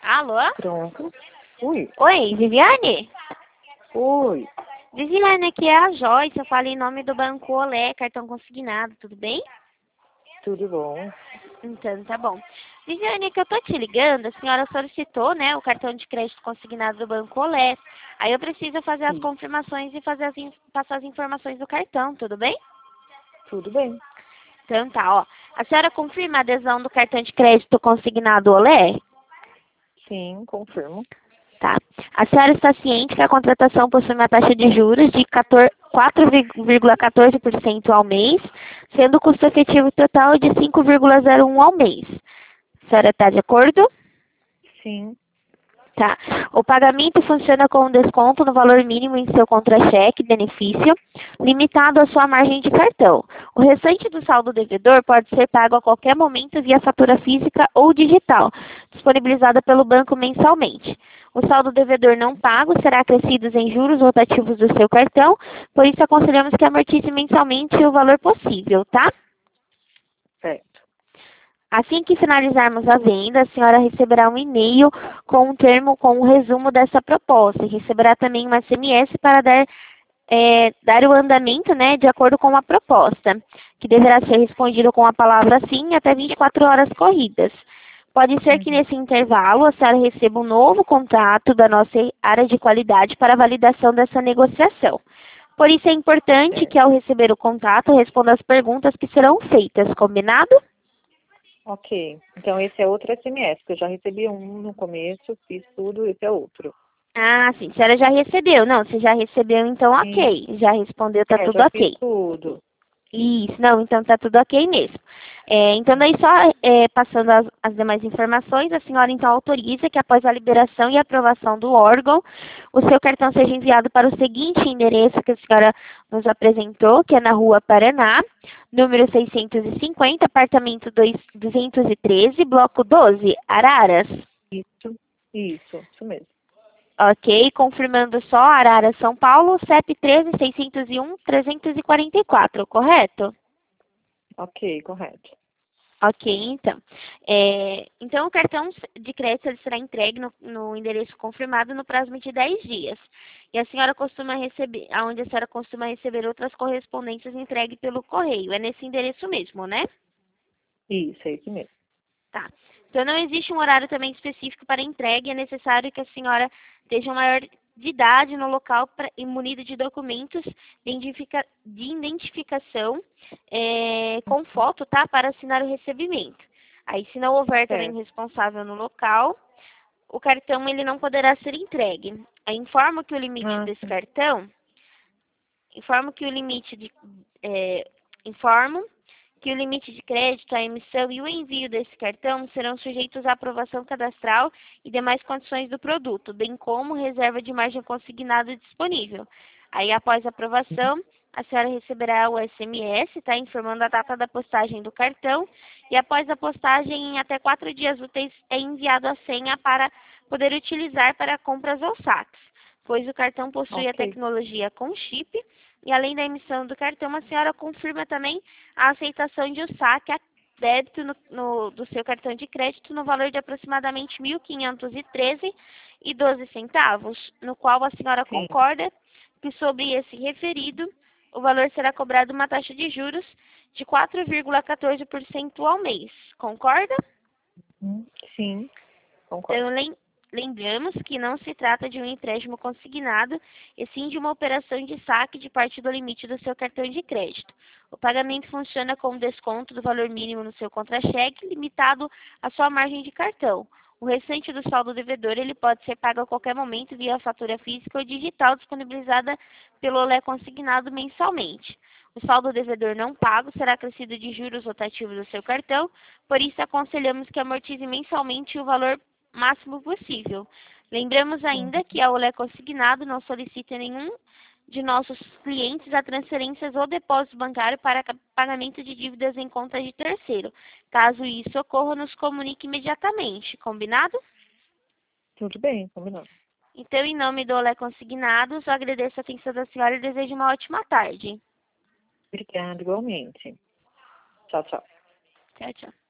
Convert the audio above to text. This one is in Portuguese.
Alô? Pronto. Oi. Oi, Viviane? Oi. Viviane, aqui é a Joyce. Eu falo em nome do Banco Olé, cartão consignado, tudo bem? Tudo bom? Então, tá bom. Viviane, é que eu tô te ligando, a senhora solicitou, né, o cartão de crédito consignado do Banco Olé. Aí eu preciso fazer as Sim. confirmações e passar as informações do cartão, tudo bem? Tudo bem. Então tá, ó. A senhora confirma a adesão do cartão de crédito consignado Olé? Sim, confirmo. Tá. A senhora está ciente que a contratação possui uma taxa de juros de 4,14% ao mês, sendo o custo efetivo total de 5,01 ao mês. A senhora está de acordo? Sim. Tá. O pagamento funciona com um desconto no valor mínimo em seu contra-cheque, benefício, limitado à sua margem de cartão. O restante do saldo devedor pode ser pago a qualquer momento via fatura física ou digital, disponibilizada pelo banco mensalmente. O saldo devedor não pago será acrescido em juros rotativos do seu cartão, por isso aconselhamos que amortize mensalmente o valor possível, tá? Certo. Assim que finalizarmos a venda, a senhora receberá um e-mail com um termo com um resumo dessa proposta e receberá também um SMS para dar o andamento, né, de acordo com a proposta, que deverá ser respondido com a palavra sim até 24 horas corridas. Pode ser que Uhum. nesse intervalo a senhora receba um novo contato da nossa área de qualidade para validação dessa negociação. Por isso é importante que Certo. ao receber o contato responda as perguntas que serão feitas, combinado? Ok. Então esse é outro SMS, que eu já recebi um no começo, fiz tudo, esse é outro. Ah, sim. A senhora já recebeu. Não, você já recebeu, então Sim. ok. Já respondeu, tá tudo Já fiz ok. tudo. Isso, não, então tá tudo ok mesmo. Então daí só passando as demais informações, a senhora então autoriza que após a liberação e aprovação do órgão, o seu cartão seja enviado para o seguinte endereço que a senhora nos apresentou, que é na Rua Paraná, número 650, apartamento 213, bloco 12, Araras. Isso mesmo. Ok, confirmando só, Arara, São Paulo, CEP 13.601.344, correto? Ok, correto. Ok, então. Então, o cartão de crédito ele será entregue no endereço confirmado no prazo de 10 dias. E a senhora costuma receber, aonde a senhora costuma receber outras correspondências entregue pelo correio. É nesse endereço mesmo, né? Isso, é isso mesmo. Tá. Então, não existe um horário também específico para entrega. É necessário que a senhora esteja maior de idade no local e munida de documentos de identificação com foto, tá? Para assinar o recebimento. Aí, se não houver também um Certo. responsável no local, o cartão ele não poderá ser entregue. Aí, informo que o limite Ah, desse sim. cartão, informo que o limite de, informo que o limite de crédito, a emissão e o envio desse cartão serão sujeitos à aprovação cadastral e demais condições do produto, bem como reserva de margem consignada disponível. Aí, após a aprovação, a senhora receberá o SMS, tá, informando a data da postagem do cartão, e após a postagem, em até 4 dias úteis, é enviado a senha para poder utilizar para compras ou saques, pois o cartão possui a Ok. tecnologia com chip, e além da emissão do cartão, a senhora confirma também a aceitação de um saque a débito do seu cartão de crédito no valor de aproximadamente R$ 1.513,12, no qual a senhora Sim. concorda que sobre esse referido, o valor será cobrado uma taxa de juros de 4,14% ao mês. Concorda? Sim, concordo. Então, lembramos que não se trata de um empréstimo consignado, e sim de uma operação de saque de parte do limite do seu cartão de crédito. O pagamento funciona com desconto do valor mínimo no seu contra-cheque, limitado à sua margem de cartão. O restante do saldo devedor ele pode ser pago a qualquer momento via fatura física ou digital disponibilizada pelo Olé consignado mensalmente. O saldo devedor não pago será acrescido de juros rotativos do seu cartão, por isso aconselhamos que amortize mensalmente o valor máximo possível. Lembramos ainda que a Olé Consignado não solicita nenhum de nossos clientes a transferências ou depósito bancário para pagamento de dívidas em conta de terceiro. Caso isso ocorra, nos comunique imediatamente. Combinado? Tudo bem, combinado. Então, em nome do Olé Consignados, eu agradeço a atenção da senhora e desejo uma ótima tarde. Obrigada, igualmente. Tchau, tchau. Tchau, tchau.